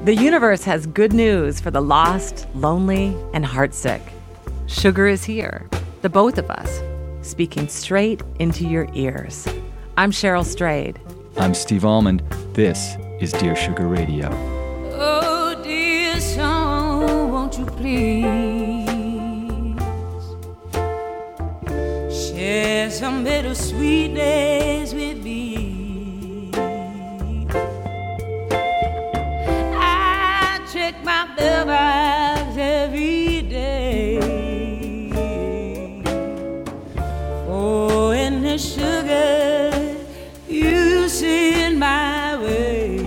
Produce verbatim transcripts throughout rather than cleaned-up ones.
The universe has good news for the lost, lonely, and heartsick. Sugar is here, the both of us, speaking straight into your ears. I'm Cheryl Strayed. I'm Steve Almond. This is Dear Sugar Radio. Oh, dear song, won't you please share some bittersweet days with me? Check my mailbox every day. Oh, and the sugar you send my way.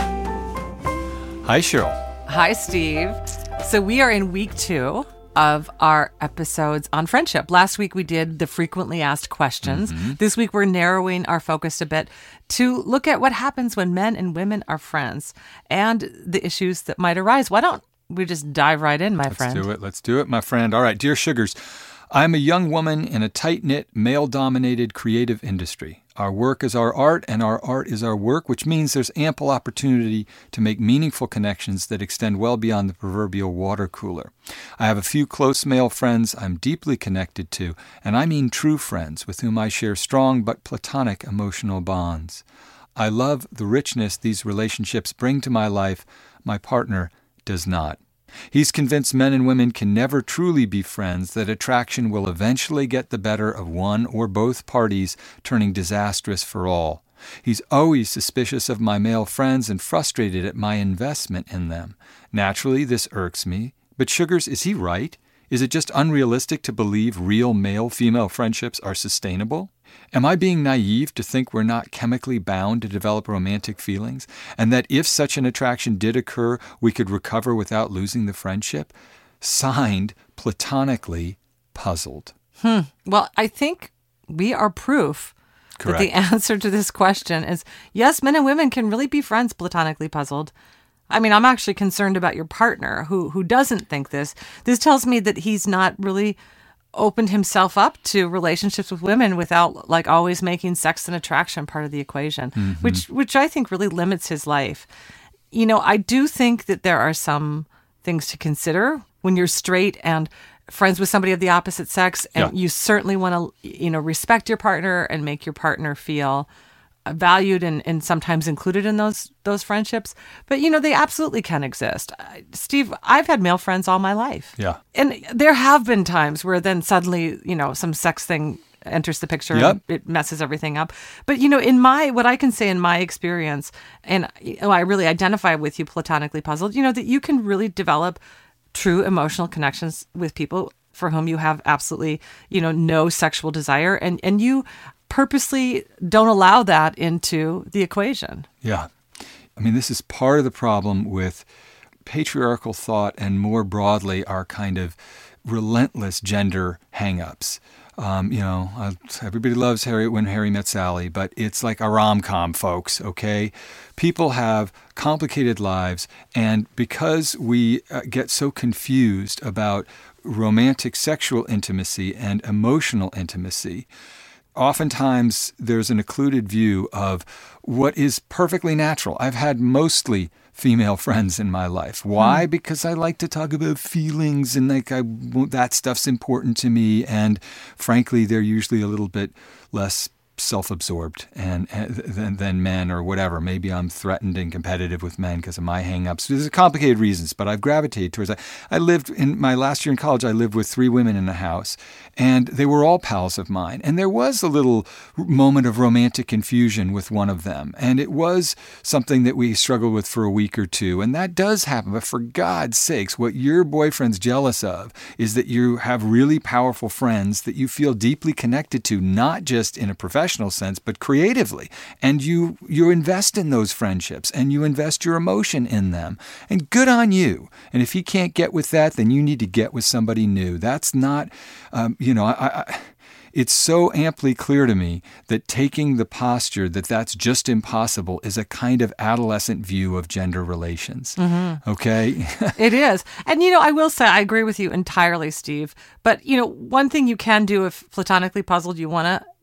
Hi, Cheryl. Hi, Steve. So we are in week two of our episodes on friendship. Last week we did the frequently asked questions. Mm-hmm. This week we're narrowing our focus a bit to look at what happens when men and women are friends and the issues that might arise. Why don't we just dive right in, my Let's friend? Let's do it. Let's do it, my friend. All right, Dear Sugars, I'm a young woman in a tight-knit, male-dominated creative industry. Our work is our art, and our art is our work, which means there's ample opportunity to make meaningful connections that extend well beyond the proverbial water cooler. I have a few close male friends I'm deeply connected to, and I mean true friends with whom I share strong but platonic emotional bonds. I love the richness these relationships bring to my life. My partner does not. He's convinced men and women can never truly be friends, that attraction will eventually get the better of one or both parties, turning disastrous for all. He's always suspicious of my male friends and frustrated at my investment in them. Naturally, this irks me. But Sugars, is he right? Is it just unrealistic to believe real male-female friendships are sustainable? Am I being naive to think we're not chemically bound to develop romantic feelings, and that if such an attraction did occur, we could recover without losing the friendship? Signed, platonically, Puzzled. Hmm. Well, I think we are proof Correct. that the answer to this question is yes, men and women can really be friends platonically puzzled. I mean, I'm actually concerned about your partner who who doesn't think this. This tells me that he's not really opened himself up to relationships with women without like always making sex and attraction part of the equation, mm-hmm. which which I think really limits his life. You know, I do think that there are some things to consider when you're straight and friends with somebody of the opposite sex, and yeah. you certainly want to, you know, respect your partner and make your partner feel valued and, and sometimes included in those those friendships. But, you know, they absolutely can exist. Uh, Steve, I've had male friends all my life. Yeah. And there have been times where then suddenly, you know, some sex thing enters the picture yep. and it messes everything up. But, you know, in my, what I can say in my experience, and you know, I really identify with you platonically puzzled, you know, that you can really develop true emotional connections with people for whom you have absolutely, you know, no sexual desire. And, and you purposely don't allow that into the equation. Yeah. I mean, this is part of the problem with patriarchal thought and more broadly our kind of relentless gender hang-ups. Um, you know, uh, everybody loves Harry When Harry Met Sally, but it's like a rom-com, folks, okay? People have complicated lives, and because we uh, get so confused about romantic sexual intimacy and emotional intimacy, oftentimes there's an occluded view of what is perfectly natural. I've had mostly female friends in my life. Why? Mm. Because I like to talk about feelings and like I that stuff's important to me. And frankly, they're usually a little bit less self-absorbed and, and than, than men or whatever. Maybe I'm threatened and competitive with men because of my hang-ups. There's complicated reasons, but I've gravitated towards that. I lived in my last year in college, I lived with three women in a house, and they were all pals of mine. And there was a little moment of romantic confusion with one of them. And it was something that we struggled with for a week or two. And that does happen. But for God's sakes, what your boyfriend's jealous of is that you have really powerful friends that you feel deeply connected to, not just in a professional sense, but creatively. And you you invest in those friendships and you invest your emotion in them. And good on you. And if he can't get with that, then you need to get with somebody new. That's not, um, you know, I, I it's so amply clear to me that taking the posture that that's just impossible is a kind of adolescent view of gender relations. Mm-hmm. Okay? It is. And, you know, I will say I agree with you entirely, Steve. But, you know, one thing you can do if platonically puzzled, you want to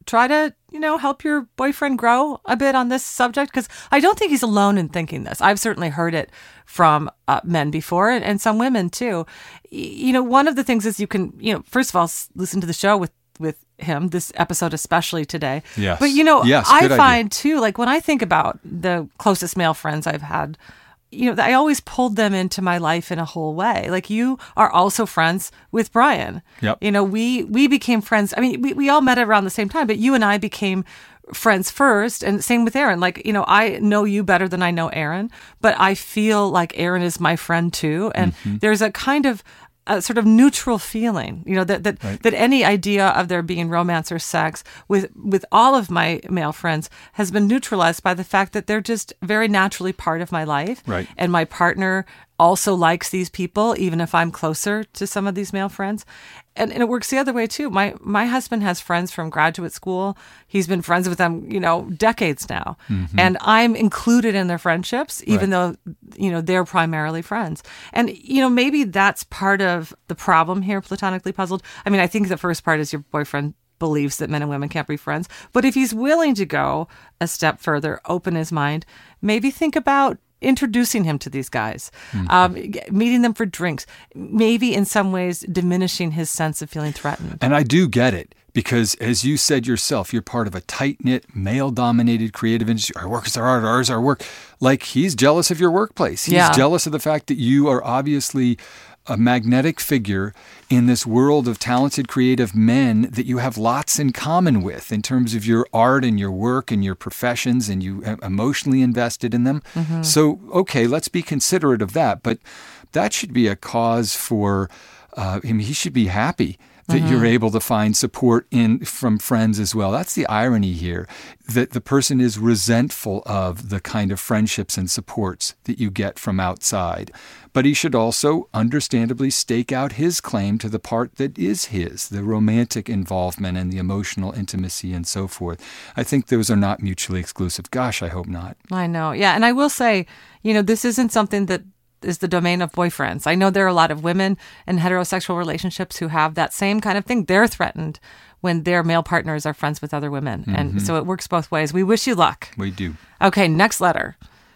try to, you know, help your boyfriend grow a bit on this subject? Because I don't think he's alone in thinking this. I've certainly heard it from uh, men before, and, and some women too. Y- you know, one of the things is you can, you know, first of all, s- listen to the show with, with him, this episode especially today. Yes. But, you know, Yes, I good find idea. too, like when I think about the closest male friends I've had, you know, I always pulled them into my life in a whole way. Like you are also friends with Brian. Yep. You know, we we became friends. I mean, we, we all met around the same time, but you and I became friends first, and same with Aaron. Like, you know, I know you better than I know Aaron, but I feel like Aaron is my friend too. And Mm-hmm. there's a kind of a sort of neutral feeling, you know, that that, Right. that any idea of there being romance or sex with with all of my male friends has been neutralized by the fact that they're just very naturally part of my life. Right. And my partner also likes these people, even if I'm closer to some of these male friends. And, and it works the other way too. My my husband has friends from graduate school. He's been friends with them, you know, decades now. And I'm included in their friendships, even Right. though, you know, they're primarily friends. And, you know, maybe that's part of the problem here, platonically puzzled. I mean, I think the first part is your boyfriend believes that men and women can't be friends. But if he's willing to go a step further, open his mind, maybe think about introducing him to these guys, um, g- meeting them for drinks, maybe in some ways diminishing his sense of feeling threatened. And I do get it because, as you said yourself, you're part of a tight-knit, male-dominated creative industry. Our work is our art, ours our work. Like, he's jealous of your workplace. He's Yeah. jealous of the fact that you are obviously a magnetic figure in this world of talented, creative men that you have lots in common with in terms of your art and your work and your professions, and you uh, emotionally invested in them. So, okay, let's be considerate of that. But that should be a cause for, uh, I mean, he should be happy that you're able to find support in from friends as well. That's the irony here, that the person is resentful of the kind of friendships and supports that you get from outside. But he should also understandably stake out his claim to the part that is his, the romantic involvement and the emotional intimacy and so forth. I think those are not mutually exclusive. Gosh, I hope not. I know. Yeah. And I will say, you know, this isn't something that is the domain of boyfriends. I know there are a lot of women in heterosexual relationships who have that same kind of thing. They're threatened when their male partners are friends with other women. And so it works both ways. We wish you luck. We do. Okay, next letter.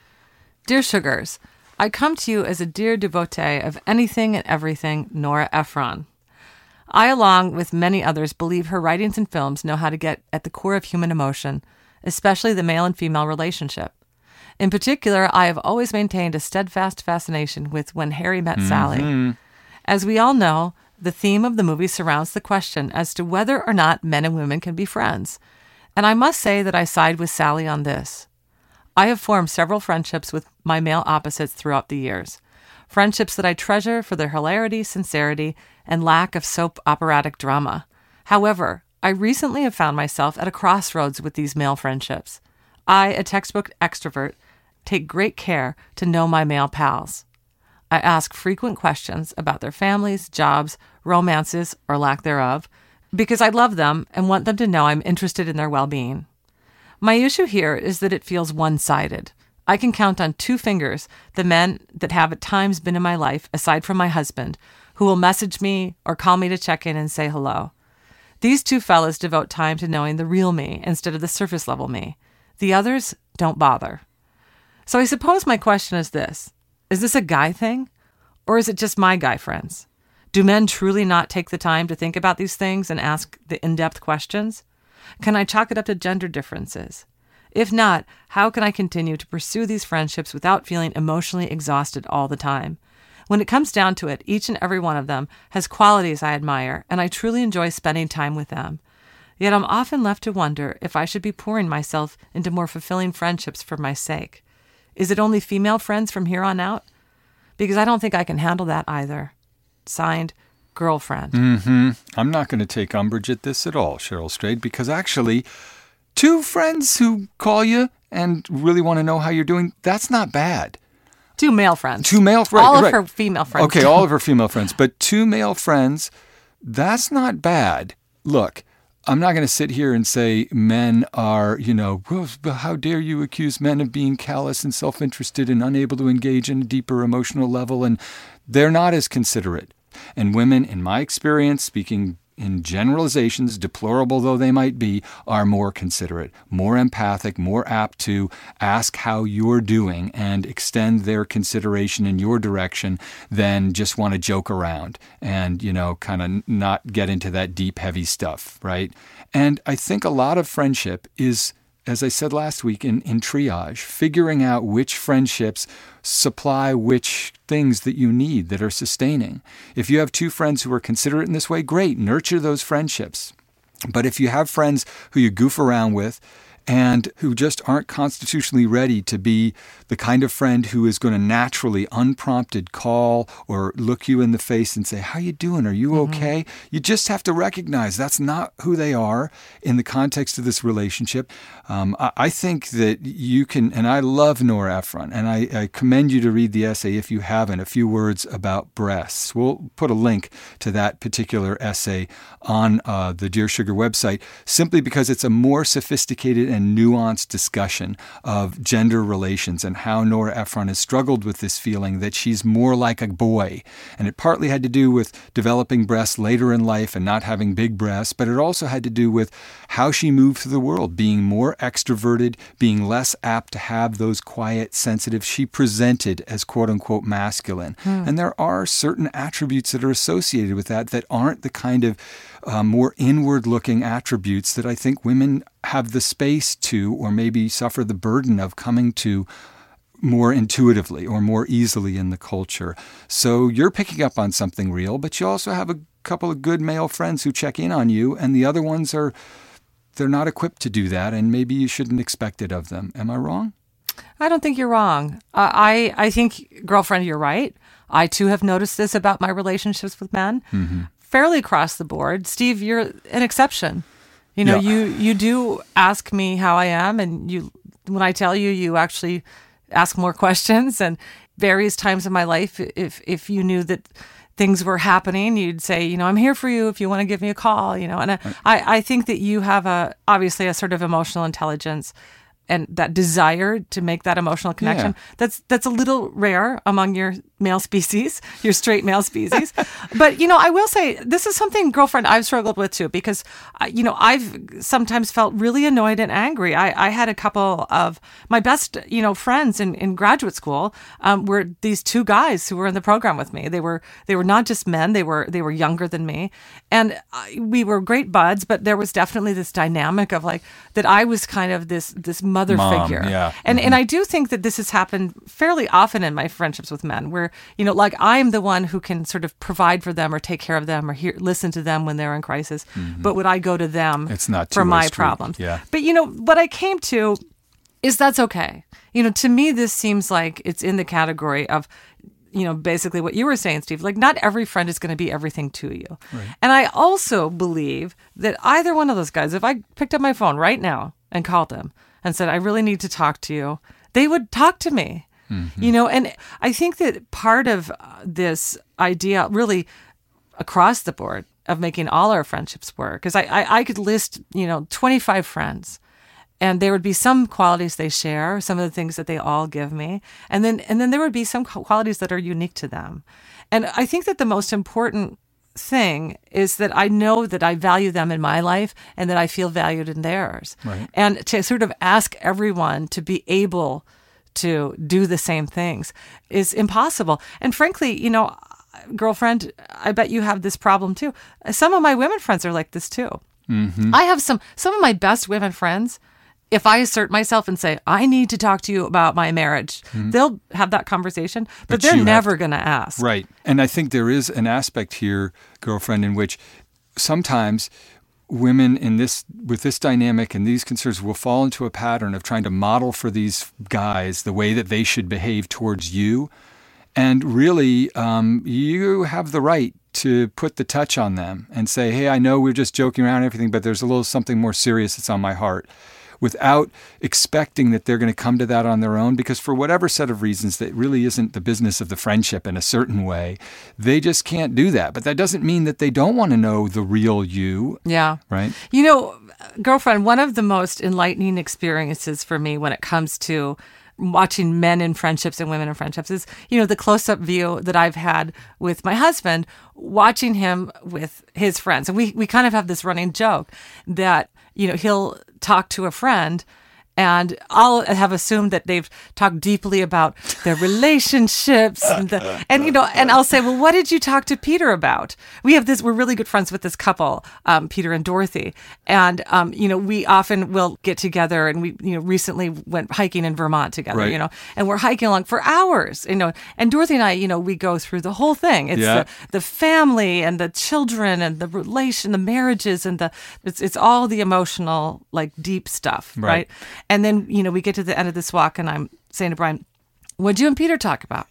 Dear Sugars, I come to you as a dear devotee of anything and everything Nora Ephron. I, along with many others, believe her writings and films know how to get at the core of human emotion, especially the male and female relationship. In particular, I have always maintained a steadfast fascination with When Harry Met Sally. As we all know, the theme of the movie surrounds the question as to whether or not men and women can be friends. And I must say that I side with Sally on this. I have formed several friendships with my male opposites throughout the years. Friendships that I treasure for their hilarity, sincerity, and lack of soap operatic drama. However, I recently have found myself at a crossroads with these male friendships. I, a textbook extrovert, take great care to know my male pals. I ask frequent questions about their families, jobs, romances, or lack thereof, because I love them and want them to know I'm interested in their well-being. My issue here is that it feels one-sided. I can count on two fingers the men that have at times been in my life, aside from my husband, who will message me or call me to check in and say hello. These two fellas devote time to knowing the real me instead of the surface-level me. The others don't bother. So I suppose my question is this. Is this a guy thing? Or is it just my guy friends? Do men truly not take the time to think about these things and ask the in-depth questions? Can I chalk it up to gender differences? If not, how can I continue to pursue these friendships without feeling emotionally exhausted all the time? When it comes down to it, each and every one of them has qualities I admire, and I truly enjoy spending time with them. Yet I'm often left to wonder if I should be pouring myself into more fulfilling friendships for my sake. Is it only female friends from here on out? Because I don't think I can handle that either. Signed, Girlfriend. Mm-hmm. I'm not going to take umbrage at this at all, Cheryl Strayed, because actually, two friends who call you and really want to know how you're doing, that's not bad. Two male friends. Two male friends. All of right. her female friends. Okay, all of her female friends. But two male friends, that's not bad. Look, I'm not going to sit here and say men are, you know, well, how dare you accuse men of being callous and self-interested and unable to engage in a deeper emotional level, and they're not as considerate. And women, in my experience, speaking in generalizations, deplorable though they might be, are more considerate, more empathic, more apt to ask how you're doing and extend their consideration in your direction than just want to joke around and, you know, kind of not get into that deep, heavy stuff, right? And I think a lot of friendship is, as I said last week, in, in triage, figuring out which friendships supply which things that you need that are sustaining. If you have two friends who are considerate in this way, great, nurture those friendships. But if you have friends who you goof around with and who just aren't constitutionally ready to be the kind of friend who is going to naturally, unprompted, call or look you in the face and say, how you doing? Are you Mm-hmm. okay? You just have to recognize that's not who they are in the context of this relationship. Um, I, I think that you can, and I love Nora Ephron, and I, I commend you to read the essay if you haven't, A Few Words About Breasts. We'll put a link to that particular essay on uh, the Dear Sugar website, simply because it's a more sophisticated and nuanced discussion of gender relations and how Nora Ephron has struggled with this feeling that she's more like a boy. And it partly had to do with developing breasts later in life and not having big breasts, but it also had to do with how she moved through the world, being more extroverted, being less apt to have those quiet, sensitive, she presented as quote-unquote masculine. Hmm. And there are certain attributes that are associated with that that aren't the kind of uh, more inward-looking attributes that I think women have the space to, or maybe suffer the burden of coming to more intuitively or more easily in the culture. So you're picking up on something real, but you also have a couple of good male friends who check in on you, and the other ones are, they're not equipped to do that, and maybe you shouldn't expect it of them. Am I wrong? I don't think you're wrong. Uh, I, I think, girlfriend, you're right. I, too, have noticed this about my relationships with men, mm-hmm. fairly across the board. Steve, you're an exception. You know, yeah. you, you do ask me how I am, and you when I tell you, you actually ask more questions. And various times in my life, if if you knew that things were happening, you'd say, you know, I'm here for you if you want to give me a call, you know. And I, I, I think that you have a obviously a sort of emotional intelligence and that desire to make that emotional connection. Yeah. That's that's a little rare among your male species, your straight male species. But, you know, I will say this is something, girlfriend, I've struggled with too, because, uh, you know, I've sometimes felt really annoyed and angry. I, I had a couple of my best, you know, friends in, in graduate school um, were these two guys who were in the program with me. They were they were not just men. They were they were younger than me. And I, we were great buds, but there was definitely this dynamic of like that I was kind of this this mother Mom, figure. Yeah. And mm-hmm. and I do think that this has happened fairly often in my friendships with men where, you know, like I'm the one who can sort of provide for them or take care of them or hear, listen to them when they're in crisis. Mm-hmm. But would I go to them it's not for my street. problems? Yeah. But, you know, what I came to is that's okay. You know, to me, this seems like it's in the category of, you know, basically what you were saying, Steve, like not every friend is going to be everything to you. Right. And I also believe that either one of those guys, if I picked up my phone right now and called them and said, I really need to talk to you, they would talk to me. Mm-hmm. You know, and I think that part of this idea really across the board of making all our friendships work, because I, I, I could list, you know, twenty-five friends, and there would be some qualities they share, some of the things that they all give me, and then and then there would be some qualities that are unique to them. And I think that the most important thing is that I know that I value them in my life and that I feel valued in theirs. Right. And to sort of ask everyone to be able to do the same things is impossible. And frankly, you know, girlfriend, I bet you have this problem too. Some of my women friends are like this too. Mm-hmm. I have some, some of my best women friends. If I assert myself and say, I need to talk to you about my marriage, mm-hmm. they'll have that conversation, but, but they're never going to ask. Right. And I think there is an aspect here, girlfriend, in which sometimes women in this with this dynamic and these concerns will fall into a pattern of trying to model for these guys the way that they should behave towards you. And really, um, you have the right to put the touch on them and say, hey, I know we're just joking around and everything, but there's a little something more serious that's on my heart, without expecting that they're going to come to that on their own, because for whatever set of reasons that really isn't the business of the friendship in a certain way, they just can't do that. But that doesn't mean that they don't want to know the real you. Yeah. Right? You know, girlfriend, one of the most enlightening experiences for me when it comes to watching men in friendships and women in friendships is, you know, the close-up view that I've had with my husband, watching him with his friends. And we, we kind of have this running joke that, you know, he'll talk to a friend and I'll have assumed that they've talked deeply about their relationships, and, the, and you know, and I'll say, "Well, what did you talk to Peter about?" We have this; we're really good friends with this couple, um, Peter and Dorothy, and um, you know, we often will get together, and we, you know, recently went hiking in Vermont together, Right. you know, and we're hiking along for hours, you know, and Dorothy and I, you know, we go through the whole thing. It's Yeah. the, the family and the children and the relation, the marriages, and the it's it's all the emotional, like deep stuff, Right. right? And then, you know, we get to the end of this walk and I'm saying to Brian, what'd you and Peter talk about?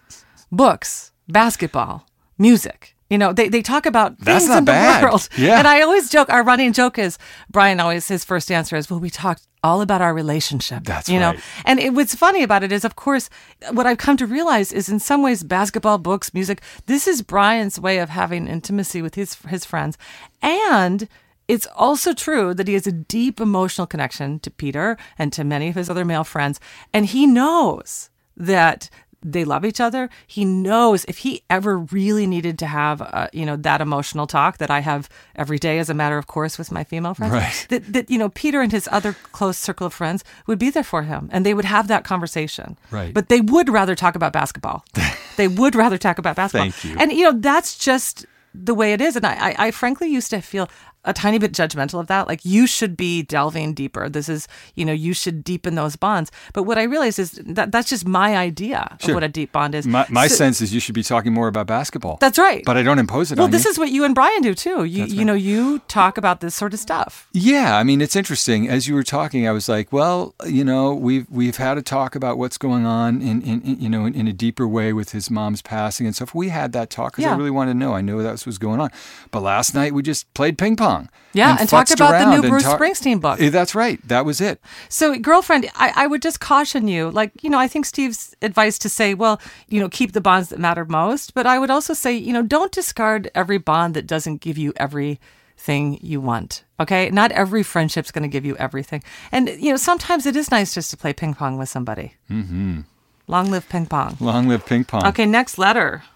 Books, basketball, music. You know, they, they talk about That's things not in bad. the world. Yeah. And I always joke, our running joke is, Brian always, his first answer is, well, we talked all about our relationship. That's you know? right. And it, what's funny about it is, of course, what I've come to realize is in some ways, basketball, books, music, this is Brian's way of having intimacy with his his friends. And it's also true that he has a deep emotional connection to Peter and to many of his other male friends. And he knows that they love each other. He knows if he ever really needed to have, uh, you know, that emotional talk that I have every day as a matter of course with my female friends, Right. that, that, you know, Peter and his other close circle of friends would be there for him and they would have that conversation. Right. But they would rather talk about basketball. They would rather talk about basketball. Thank you. And, you know, that's just the way it is. And I, I, I frankly used to feel a tiny bit judgmental of that. Like, you should be delving deeper. This is, you know, you should deepen those bonds. But what I realized is that that's just my idea Sure. of what a deep bond is. My, my So- sense is you should be talking more about basketball. That's right. But I don't impose it well, on this you. is what you and Brian do too. You, That's you right. know, you talk about this sort of stuff. Yeah, I mean, it's interesting. As you were talking, I was like, well, you know, we've we've had a talk about what's going on in, in, in you know, in, in a deeper way with his mom's passing and stuff. We had that talk because I Yeah. really wanted to know. I knew that was was going on. But last night we just played ping pong. Yeah, and talked futzed about the around new and Bruce talk- Springsteen book. Eh, That's right. That was it. So, girlfriend, I, I would just caution you, like, you know, I think Steve's advice to say, well, you know, keep the bonds that matter most. But I would also say, you know, don't discard every bond that doesn't give you everything you want. Okay? Not every friendship's going to give you everything. And, you know, sometimes it is nice just to play ping pong with somebody. Mm-hmm. Long live ping pong. Long live ping pong. Okay, next letter.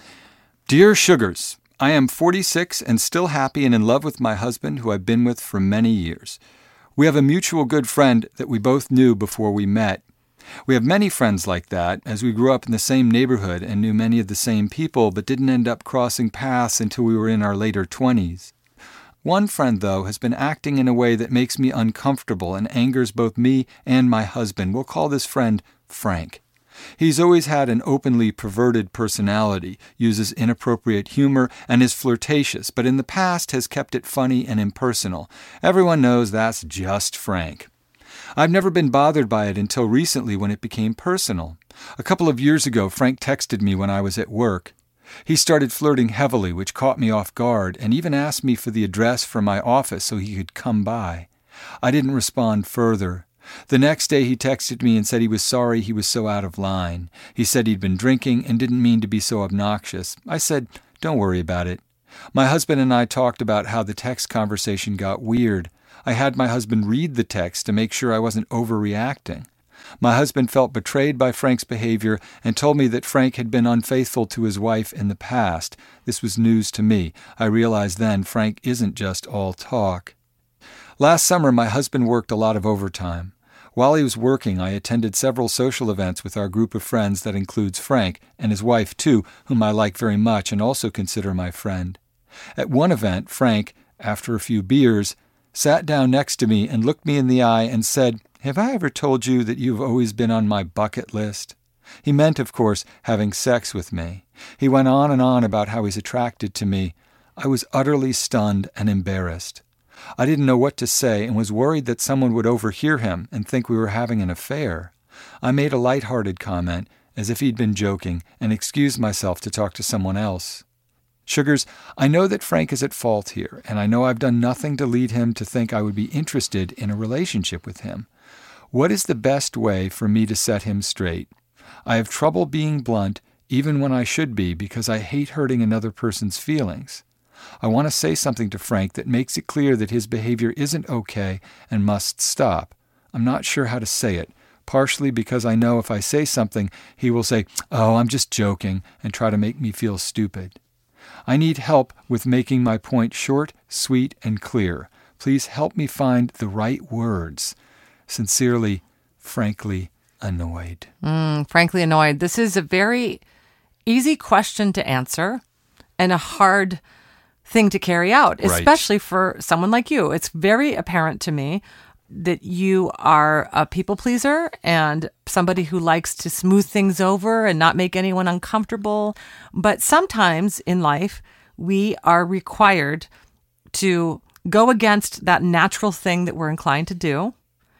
Dear Sugars, I am forty-six and still happy and in love with my husband, who I've been with for many years. We have a mutual good friend that we both knew before we met. We have many friends like that, as we grew up in the same neighborhood and knew many of the same people, but didn't end up crossing paths until we were in our later twenties. One friend, though, has been acting in a way that makes me uncomfortable and angers both me and my husband. We'll call this friend Frank. He's always had an openly perverted personality, uses inappropriate humor, and is flirtatious, but in the past has kept it funny and impersonal. Everyone knows that's just Frank. I've never been bothered by it until recently when it became personal. A couple of years ago, Frank texted me when I was at work. He started flirting heavily, which caught me off guard, and even asked me for the address for my office so he could come by. I didn't respond further. The next day he texted me and said he was sorry he was so out of line. He said he'd been drinking and didn't mean to be so obnoxious. I said, don't worry about it. My husband and I talked about how the text conversation got weird. I had my husband read the text to make sure I wasn't overreacting. My husband felt betrayed by Frank's behavior and told me that Frank had been unfaithful to his wife in the past. This was news to me. I realized then Frank isn't just all talk. Last summer, my husband worked a lot of overtime. While he was working, I attended several social events with our group of friends that includes Frank and his wife, too, whom I like very much and also consider my friend. At one event, Frank, after a few beers, sat down next to me and looked me in the eye and said, "Have I ever told you that you've always been on my bucket list?" He meant, of course, having sex with me. He went on and on about how he's attracted to me. I was utterly stunned and embarrassed. I didn't know what to say and was worried that someone would overhear him and think we were having an affair. I made a light-hearted comment, as if he'd been joking, and excused myself to talk to someone else. Sugars, I know that Frank is at fault here, and I know I've done nothing to lead him to think I would be interested in a relationship with him. What is the best way for me to set him straight? I have trouble being blunt, even when I should be, because I hate hurting another person's feelings. I want to say something to Frank that makes it clear that his behavior isn't okay and must stop. I'm not sure how to say it. partially because I know if I say something, he will say, "Oh, I'm just joking," and try to make me feel stupid. I need help with making my point short, sweet, and clear. Please help me find the right words. Sincerely, frankly annoyed. Mm, frankly annoyed. This is a very easy question to answer and a hard thing to carry out, Right. especially for someone like you. It's very apparent to me that you are a people pleaser and somebody who likes to smooth things over and not make anyone uncomfortable. But sometimes in life, we are required to go against that natural thing that we're inclined to do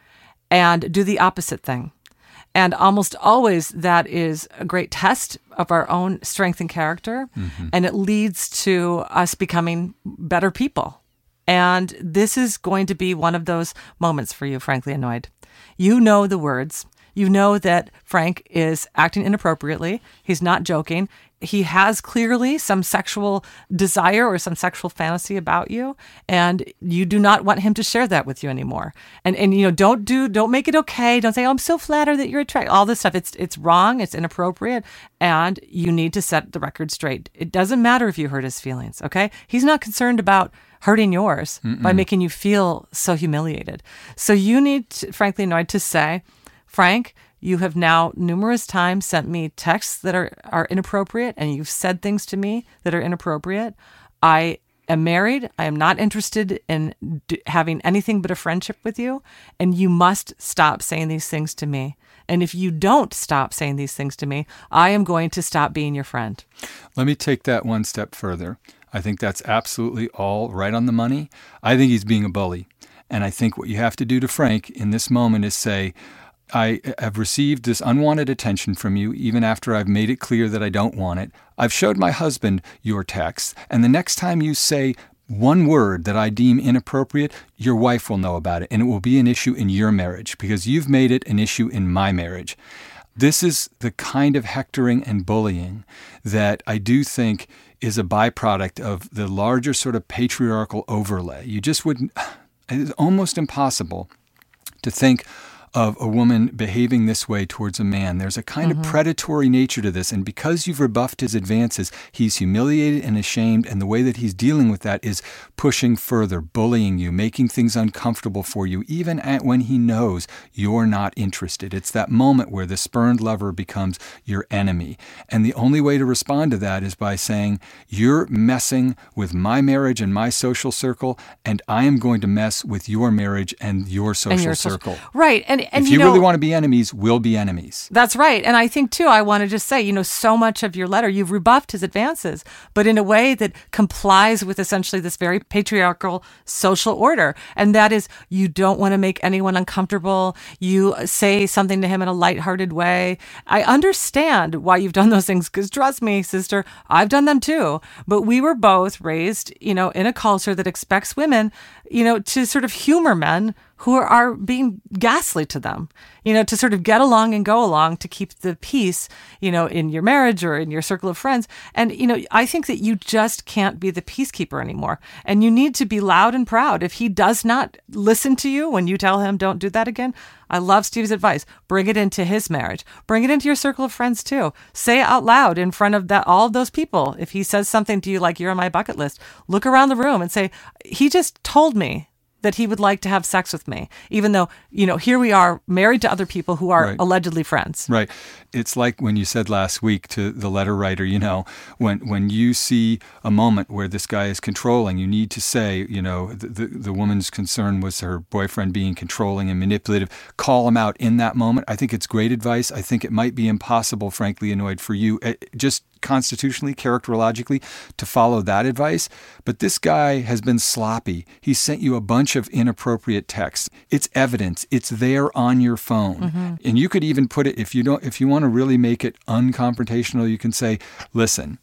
and do the opposite thing. And almost always that is a great test of our own strength and character. Mm-hmm. And it leads to us becoming better people. And this is going to be one of those moments for you, frankly annoyed. You know the words. You know that Frank is acting inappropriately. He's not joking. He has clearly some sexual desire or some sexual fantasy about you, and you do not want him to share that with you anymore. And and you know, don't do don't make it okay. Don't say, "Oh, I'm so flattered that you're attracted." All this stuff. It's it's wrong. It's inappropriate, and you need to set the record straight. It doesn't matter if you hurt his feelings. Okay, he's not concerned about hurting yours Mm-mm. by making you feel so humiliated. So you need, to, frankly annoyed, to say, "Frank, you have now numerous times sent me texts that are, are inappropriate, and you've said things to me that are inappropriate. I am married. I am not interested in d- having anything but a friendship with you, and you must stop saying these things to me. And if you don't stop saying these things to me, I am going to stop being your friend." Let me take that one step further. I think that's absolutely all right on the money. I think he's being a bully. And I think what you have to do to Frank in this moment is say, "I have received this unwanted attention from you, even after I've made it clear that I don't want it. I've showed my husband your texts, and the next time you say one word that I deem inappropriate, your wife will know about it, and it will be an issue in your marriage because you've made it an issue in my marriage." This is the kind of hectoring and bullying that I do think is a byproduct of the larger sort of patriarchal overlay. You just wouldn't, it's almost impossible to think of a woman behaving this way towards a man. There's a kind mm-hmm. of predatory nature to this. And because you've rebuffed his advances, he's humiliated and ashamed. And the way that he's dealing with that is pushing further, bullying you, making things uncomfortable for you, even at when he knows you're not interested. It's that moment where the spurned lover becomes your enemy. And the only way to respond to that is by saying, "You're messing with my marriage and my social circle, and I am going to mess with your marriage and your social and your circle." So- right. And And, if you, you know, really want to be enemies, we'll be enemies. That's right. And I think, too, I want to just say, you know, so much of your letter, you've rebuffed his advances, but in a way that complies with essentially this very patriarchal social order. And that is, you don't want to make anyone uncomfortable. You say something to him in a lighthearted way. I understand why you've done those things, because trust me, sister, I've done them too. But we were both raised, you know, in a culture that expects women, you know, to sort of humor men who are, are being ghastly to them, you know, to sort of get along and go along to keep the peace, you know, in your marriage or in your circle of friends. And, you know, I think that you just can't be the peacekeeper anymore. And you need to be loud and proud. If he does not listen to you when you tell him, "Don't do that again," I love Steve's advice. Bring it into his marriage. Bring it into your circle of friends too. Say it out loud in front of that all of those people. If he says something to you like, "You're on my bucket list," look around the room and say, "He just told me that he would like to have sex with me," even though, you know, here we are married to other people who are right. allegedly friends. Right. It's like when you said last week to the letter writer, you know, when when you see a moment where this guy is controlling, you need to say, you know, the, the, the woman's concern was her boyfriend being controlling and manipulative. Call him out in that moment. I think it's great advice. I think it might be impossible, frankly, annoyed for you, just constitutionally, characterologically, to follow that advice. But this guy has been sloppy. He sent you a bunch of inappropriate texts. It's evidence. It's there on your phone. Mm-hmm. And you could even put it, if you don't, if you want to really make it unconfrontational, you can say, "Listen,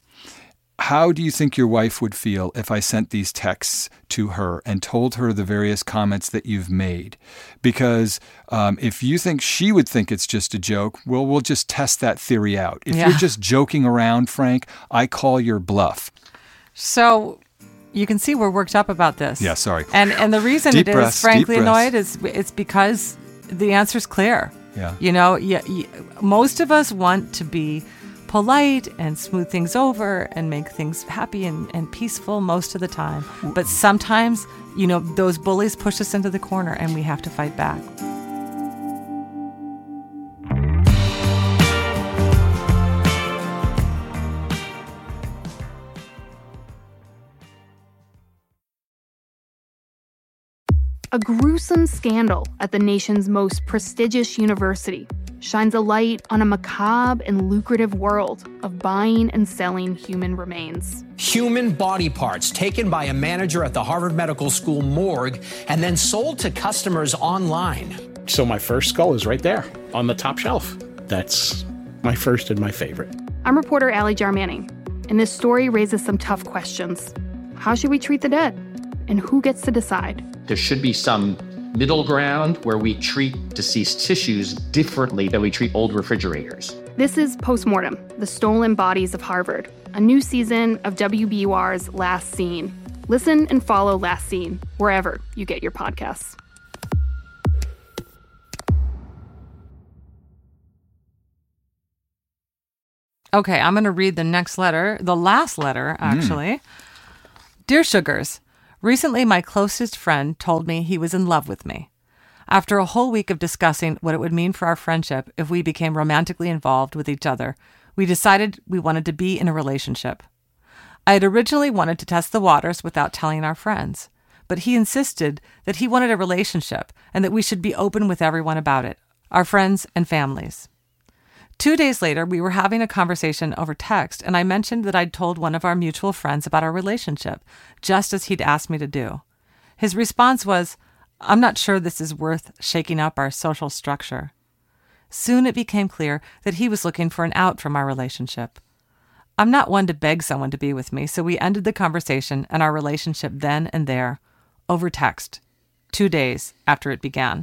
how do you think your wife would feel if I sent these texts to her and told her the various comments that you've made? Because um, if you think she would think it's just a joke, well, we'll just test that theory out. If yeah. you're just joking around, Frank, I call your bluff." So you can see we're worked up about this. Yeah, sorry. And and the reason Deep it breaths, is frankly deep breaths. annoyed is it's because the answer's clear. Yeah. You know, yeah, yeah, most of us want to be polite and smooth things over and make things happy and, and peaceful most of the time. But sometimes, you know, those bullies push us into the corner and we have to fight back. A gruesome scandal at the nation's most prestigious university shines a light on a macabre and lucrative world of buying and selling human remains. Human body parts taken by a manager at the Harvard Medical School morgue and then sold to customers online. So my first skull is right there on the top shelf. That's my first and my favorite. I'm reporter Allie Jarmanning, and this story raises some tough questions. How should we treat the dead? And who gets to decide? There should be some middle ground where we treat deceased tissues differently than we treat old refrigerators. This is Postmortem, The Stolen Bodies of Harvard, a new season of W B U R's Last Scene. Listen and follow Last Scene wherever you get your podcasts. Okay, I'm going to read the next letter, the last letter, actually. Mm. Dear Sugars, recently my closest friend told me he was in love with me. After a whole week of discussing what it would mean for our friendship if we became romantically involved with each other, we decided we wanted to be in a relationship. I had originally wanted to test the waters without telling our friends, but he insisted that he wanted a relationship and that we should be open with everyone about it, our friends and families. Two days later, we were having a conversation over text, and I mentioned that I'd told one of our mutual friends about our relationship, just as he'd asked me to do. His response was, I'm not sure this is worth shaking up our social structure. Soon it became clear that he was looking for an out from our relationship. I'm not one to beg someone to be with me, so we ended the conversation and our relationship then and there, over text, two days after it began.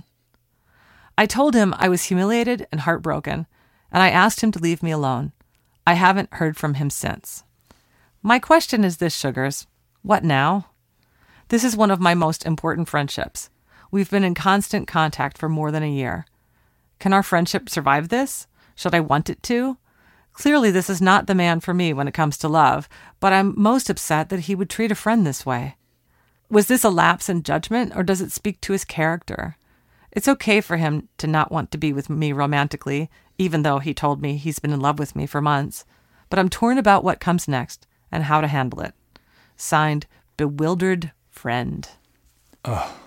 I told him I was humiliated and heartbroken, and I asked him to leave me alone. I haven't heard from him since. My question is this, Sugars. What now? This is one of my most important friendships. We've been in constant contact for more than a year. Can our friendship survive this? Should I want it to? Clearly, this is not the man for me when it comes to love, but I'm most upset that he would treat a friend this way. Was this a lapse in judgment, or does it speak to his character? It's okay for him to not want to be with me romantically, even though he told me he's been in love with me for months. But I'm torn about what comes next and how to handle it. Signed, Bewildered Friend. Oh.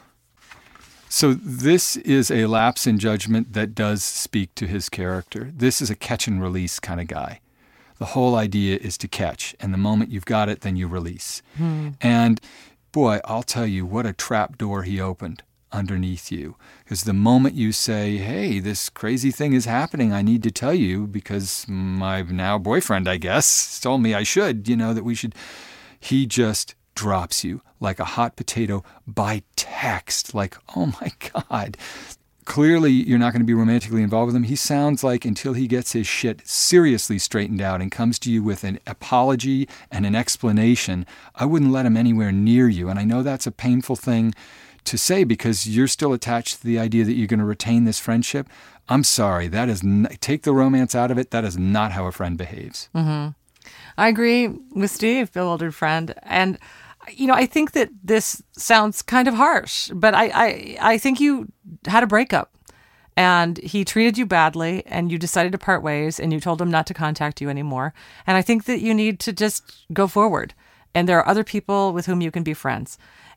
So this is a lapse in judgment that does speak to his character. This is a catch and release kind of guy. The whole idea is to catch, and the moment you've got it, then you release. Hmm. And boy, I'll tell you what a trap door he opened underneath you. Because the moment you say, hey, this crazy thing is happening, I need to tell you because my now boyfriend, I guess, told me I should, you know, that we should, he just drops you like a hot potato by text. Like, oh my God. Clearly, you're not going to be romantically involved with him. He sounds like until he gets his shit seriously straightened out and comes to you with an apology and an explanation, I wouldn't let him anywhere near you. And I know that's a painful thing to say because you're still attached to the idea that you're going to retain this friendship. I'm sorry. That is n- take the romance out of it. That is not how a friend behaves. Mm-hmm. I agree with Steve, Bewildered Friend. And, you know, I think that this sounds kind of harsh, but I, I, I think you had a breakup and he treated you badly and you decided to part ways and you told him not to contact you anymore. And I think that you need to just go forward. And there are other people with whom you can be friends.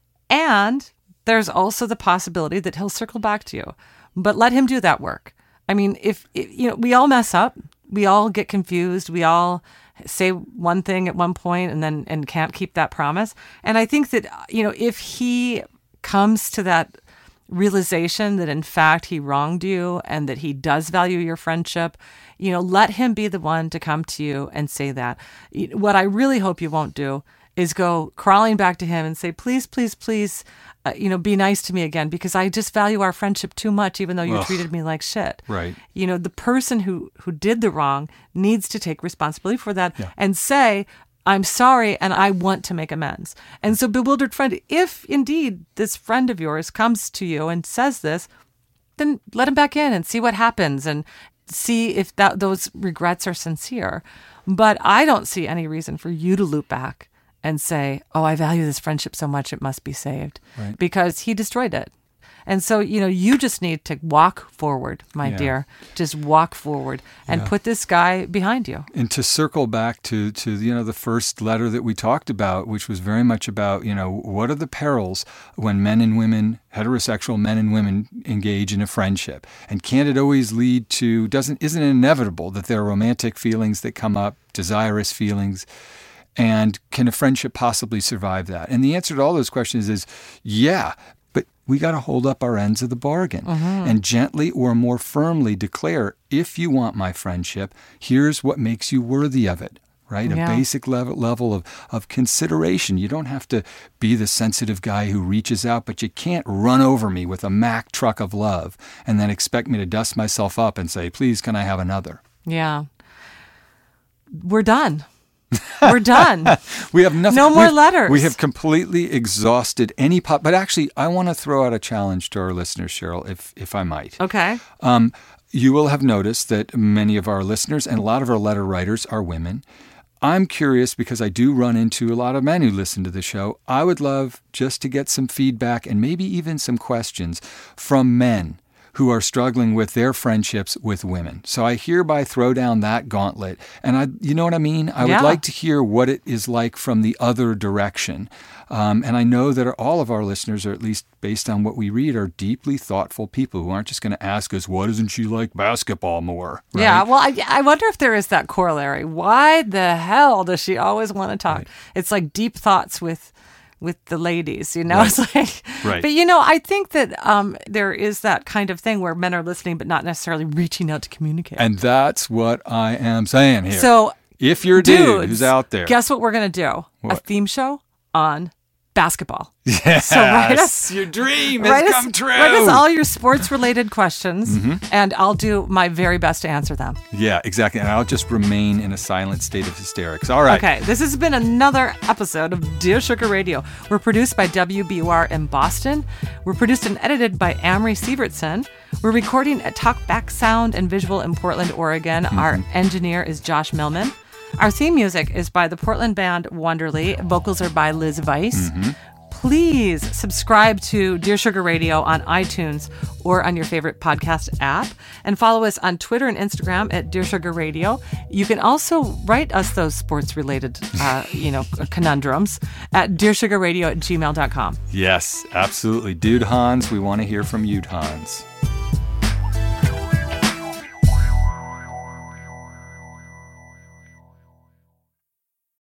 And there's also the possibility that he'll circle back to you, but let him do that work. I mean, if, if you know, we all mess up, we all get confused, we all say one thing at one point and then and can't keep that promise. And I think that, you know, if he comes to that realization that in fact he wronged you and that he does value your friendship, you know, let him be the one to come to you and say that. What I really hope you won't do is go crawling back to him and say, please, please, please, uh, you know, be nice to me again because I just value our friendship too much, even though you Ugh. treated me like shit. Right. You know, the person who, who did the wrong needs to take responsibility for that yeah. and say, I'm sorry and I want to make amends. And so, Bewildered Friend, if indeed this friend of yours comes to you and says this, then let him back in and see what happens and see if that those regrets are sincere. But I don't see any reason for you to loop back and say, oh, I value this friendship so much it must be saved. Right. Because he destroyed it. And so, you know, you just need to walk forward, my Yeah. dear. Just walk forward and Yeah. put this guy behind you. And to circle back to, to, you know, the first letter that we talked about, which was very much about, you know, what are the perils when men and women, heterosexual men and women, engage in a friendship? And can it always lead to, doesn't, isn't it inevitable that there are romantic feelings that come up, desirous feelings? And can a friendship possibly survive that? And the answer to all those questions is yeah, but we got to hold up our ends of the bargain and gently or more firmly declare, if you want my friendship, here's what makes you worthy of it, right? Yeah. A basic level, level of, of consideration. You don't have to be the sensitive guy who reaches out, but you can't run over me with a Mack truck of love and then expect me to dust myself up and say, please, can I have another? Yeah. We're done. We're done. We have nothing. No more we've- letters. We have completely exhausted any pop. But actually, I want to throw out a challenge to our listeners, Cheryl, if if I might. Okay. Um, you will have noticed that many of our listeners and a lot of our letter writers are women. I'm curious because I do run into a lot of men who listen to the show. I would love just to get some feedback and maybe even some questions from men who are struggling with their friendships with women. So I hereby throw down that gauntlet. And I, you know what I mean? I Yeah. would like to hear what it is like from the other direction. Um, and I know that all of our listeners, or at least based on what we read, are deeply thoughtful people who aren't just going to ask us, why doesn't she like basketball more? Right? Yeah, well, I, I wonder if there is that corollary. Why the hell does she always want to talk? Right. It's like deep thoughts with with the ladies, you know? Right. It's like, Right. But, you know, I think that um, there is that kind of thing where men are listening but not necessarily reaching out to communicate. And that's what I am saying here. So, if you're a dude dudes, who's out there. guess what we're going to do? A What? theme show on basketball. Yes, So write us- your dream has Write us, come true. write us all your sports-related questions, Mm-hmm. and I'll do my very best to answer them. Yeah, exactly. And I'll just remain in a silent state of hysterics. All right. Okay, this has been another episode of Dear Sugar Radio. We're produced by W B U R in Boston. We're produced and edited by Amory Sievertson. We're recording at Talkback Sound and Visual in Portland, Oregon. Mm-hmm. Our engineer is Josh Millman. Our theme music is by the Portland band Wonderly. Vocals are by Liz Weiss. Mm-hmm. Please subscribe to Dear Sugar Radio on iTunes or on your favorite podcast app, and follow us on Twitter and Instagram at Dear Sugar Radio. You can also write us those sports-related, uh, you know, conundrums at dearsugarradio at gmail dot com. Yes, absolutely. Dude Hans, we want to hear from you, Hans.